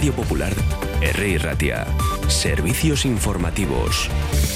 Radio Popular, Herri Ratia. Servicios informativos.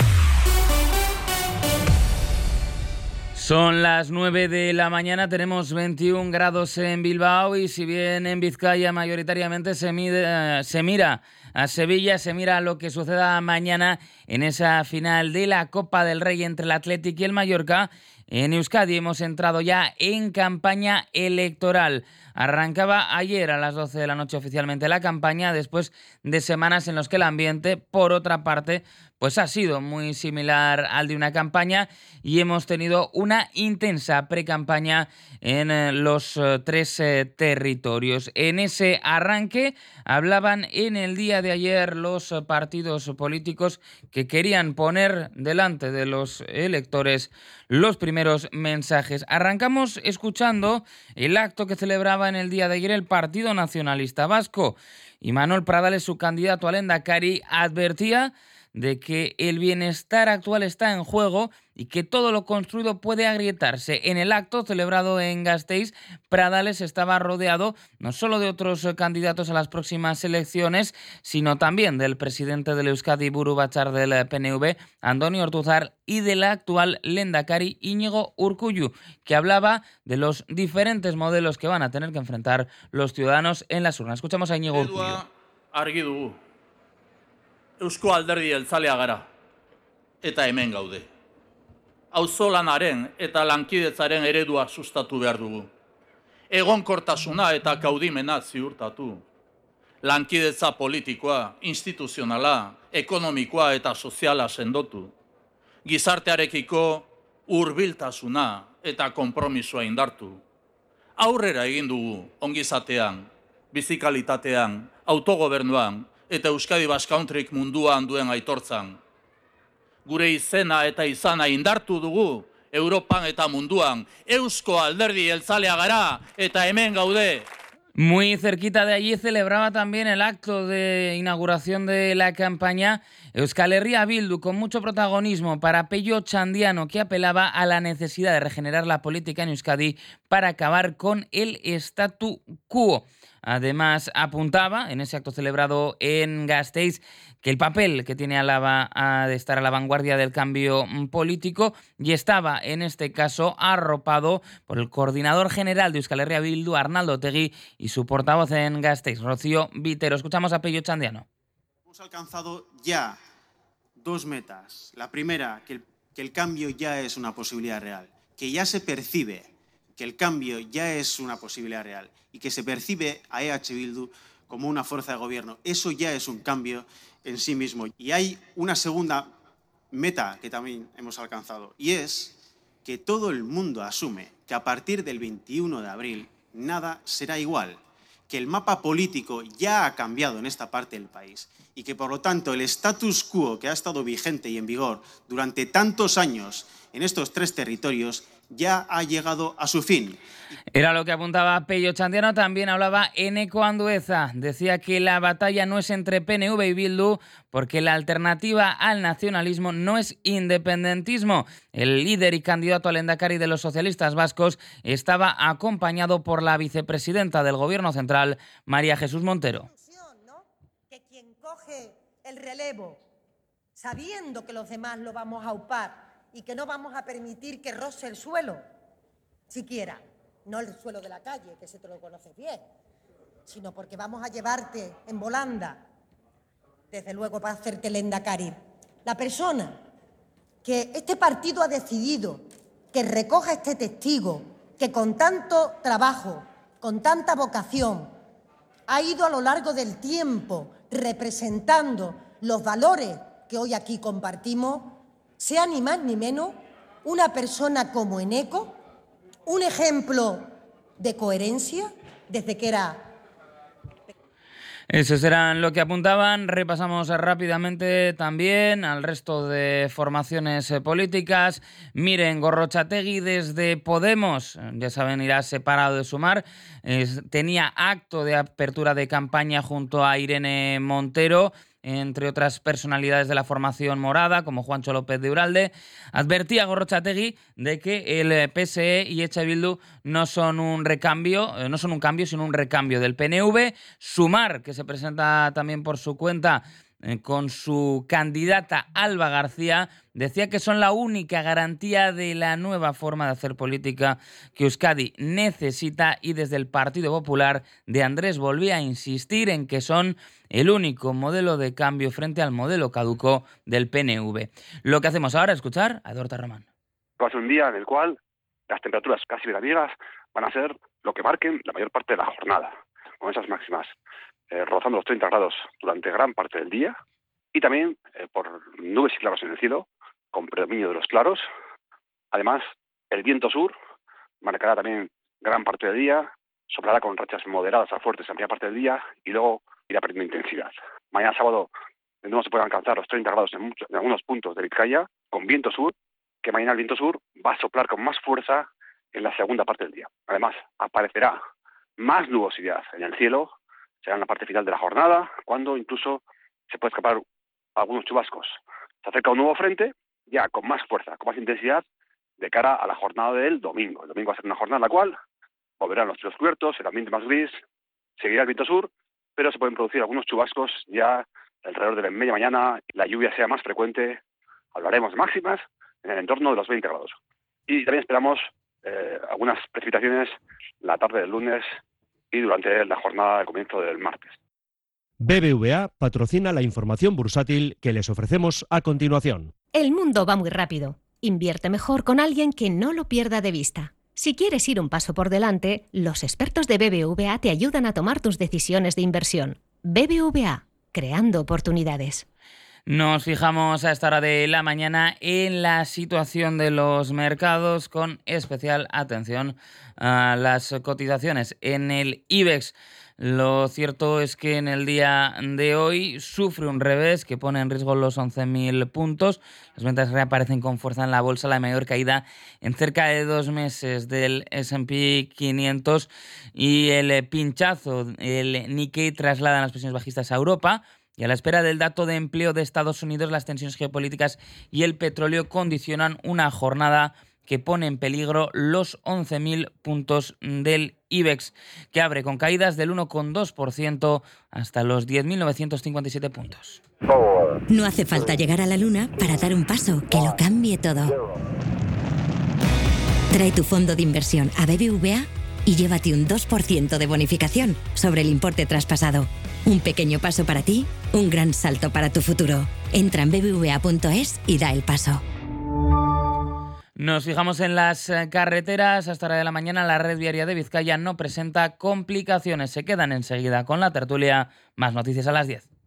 Son las 9 de la mañana, tenemos 21 grados en Bilbao y si bien en Vizcaya mayoritariamente se mira a Sevilla, se mira lo que suceda mañana en esa final de la Copa del Rey entre el Athletic y el Mallorca. En Euskadi hemos entrado ya en campaña electoral. Arrancaba ayer a las 12 de la noche oficialmente la campaña, después de semanas en las que el ambiente, por otra parte, pues ha sido muy similar al de una campaña y hemos tenido una intensa precampaña en los tres territorios. En ese arranque hablaban en el día de ayer los partidos políticos que querían poner delante de los electores los primeros mensajes. Arrancamos escuchando el acto que celebraba en el día de ayer el Partido Nacionalista Vasco. Imanol Pradales, su candidato al Lehendakari, advertía de que el bienestar actual está en juego y que todo lo construido puede agrietarse. En el acto celebrado en Gasteiz, Pradales estaba rodeado no solo de otros candidatos a las próximas elecciones, sino también del presidente del Euskadi Buru Batzar del PNV, Andoni Ortuzar, y del actual Lehendakari Iñigo Urkullu, que hablaba de los diferentes modelos que van a tener que enfrentar los ciudadanos en las urnas. Escuchamos a Iñigo Urkullu. Eusko Alderdi Jeltzalea gara, eta hemen gaude. Auzolanaren eta lankidetzaren eredua sustatu behar dugu. Egonkortasuna eta kaudimena ziurtatu. Lankidetza politikoa, instituzionala, ekonomikoa eta soziala sendotu. Gizartearekiko hurbiltasuna eta konpromisoa indartu. Aurrera egin dugu ongizatean, bizikalitatean, autogobernuan, eta Euskadi Basque Countryk munduan duen aitortzan. Gure izena eta izana indartu dugu Europan eta munduan. Eusko Alderdi Jeltzalea gara eta hemen gaude. Muy cerquita de allí celebraba también el acto de inauguración de la campaña Euskal Herria Bildu, con mucho protagonismo para Pello Otxandiano, que apelaba a la necesidad de regenerar la política en Euskadi para acabar con el statu quo. Además, apuntaba en ese acto celebrado en Gasteiz que el papel que tiene Álava ha de estar a la vanguardia del cambio político y estaba, en este caso, arropado por el coordinador general de Euskal Herria Bildu, Arnaldo Otegi, y su portavoz en Gasteiz, Rocío Vitero. Escuchamos a Pello Otxandiano. Hemos alcanzado ya dos metas. La primera, que el cambio ya es una posibilidad real, que ya se percibe que el cambio ya es una posibilidad real y que se percibe a EH Bildu como una fuerza de gobierno. Eso ya es un cambio en sí mismo. Y hay una segunda meta que también hemos alcanzado, y es que todo el mundo asume que a partir del 21 de abril nada será igual, que el mapa político ya ha cambiado en esta parte del país y que, por lo tanto, el status quo que ha estado vigente y en vigor durante tantos años en estos tres territorios ya ha llegado a su fin. Era lo que apuntaba Pello Otxandiano. También hablaba Eneko Andueza. Decía que la batalla no es entre PNV y Bildu porque la alternativa al nacionalismo no es independentismo. El líder y candidato al Lehendakari de los socialistas vascos estaba acompañado por la vicepresidenta del Gobierno central, María Jesús Montero. Que quien coge el relevo, sabiendo que los demás lo vamos a upar y que no vamos a permitir que roce el suelo, siquiera, no el suelo de la calle, que se te lo conoces bien, sino porque vamos a llevarte en volanda, desde luego para hacerte Lehendakari. La persona que este partido ha decidido que recoja este testigo, que con tanto trabajo, con tanta vocación, ha ido a lo largo del tiempo representando los valores que hoy aquí compartimos, sea ni más ni menos una persona como Eneko, un ejemplo de coherencia desde que era... Esos eran lo que apuntaban. Repasamos rápidamente también al resto de formaciones políticas. Miren, Gorrotxategi desde Podemos, ya saben, irá separado de Sumar. Tenía acto de apertura de campaña junto a Irene Montero. entre otras personalidades de la formación morada, como Juancho López de Uralde. Advertía Gorrotxategi de que el PSE y EH Bildu no son un cambio, sino un recambio del PNV. Sumar, que se presenta también por su cuenta con su candidata Alba García, decía que son la única garantía de la nueva forma de hacer política que Euskadi necesita, y desde el Partido Popular de Andrés volvía a insistir en que son el único modelo de cambio frente al modelo caduco del PNV. Lo que hacemos ahora es escuchar a Dorta Román. Va a ser un día en el cual las temperaturas casi veraniegas van a ser lo que marquen la mayor parte de la jornada, con esas máximas rozando los 30 grados durante gran parte del día, y también por nubes y claros en el cielo, con predominio de los claros. Además, el viento sur marcará también gran parte del día, soplará con rachas moderadas a fuertes en primera parte del día y luego irá perdiendo intensidad. Mañana sábado de nuevo se pueden alcanzar los 30 grados en algunos puntos de Vizcaya, con viento sur, que mañana el viento sur va a soplar con más fuerza en la segunda parte del día. Además, aparecerá más nubosidad en el cielo, será en la parte final de la jornada, cuando incluso se puede escapar algunos chubascos. Se acerca un nuevo frente, ya con más fuerza, con más intensidad, de cara a la jornada del domingo. El domingo va a ser una jornada en la cual volverán los cielos cubiertos, el ambiente más gris, seguirá el viento sur, pero se pueden producir algunos chubascos ya alrededor de la media mañana, la lluvia sea más frecuente, hablaremos de máximas en el entorno de los 20 grados. Y también esperamos algunas precipitaciones la tarde del lunes y durante la jornada de comienzo del martes. BBVA patrocina la información bursátil que les ofrecemos a continuación. El mundo va muy rápido. Invierte mejor con alguien que no lo pierda de vista. Si quieres ir un paso por delante, los expertos de BBVA te ayudan a tomar tus decisiones de inversión. BBVA, creando oportunidades. Nos fijamos a esta hora de la mañana en la situación de los mercados, con especial atención a las cotizaciones en el IBEX. Lo cierto es que en el día de hoy sufre un revés que pone en riesgo los 11.000 puntos. Las ventas reaparecen con fuerza en la bolsa, la mayor caída en cerca de 2 meses del S&P 500, y el pinchazo, el Nikkei, traslada las presiones bajistas a Europa. Y a la espera del dato de empleo de Estados Unidos, las tensiones geopolíticas y el petróleo condicionan una jornada que pone en peligro los 11.000 puntos del IBEX, que abre con caídas del 1,2% hasta los 10.957 puntos. No hace falta llegar a la luna para dar un paso que lo cambie todo. Trae tu fondo de inversión a BBVA y llévate un 2% de bonificación sobre el importe traspasado. Un pequeño paso para ti, un gran salto para tu futuro. Entra en bbva.es y da el paso. Nos fijamos en las carreteras. Hasta hora de la mañana la red viaria de Vizcaya no presenta complicaciones. Se quedan enseguida con la tertulia. Más noticias a las 10.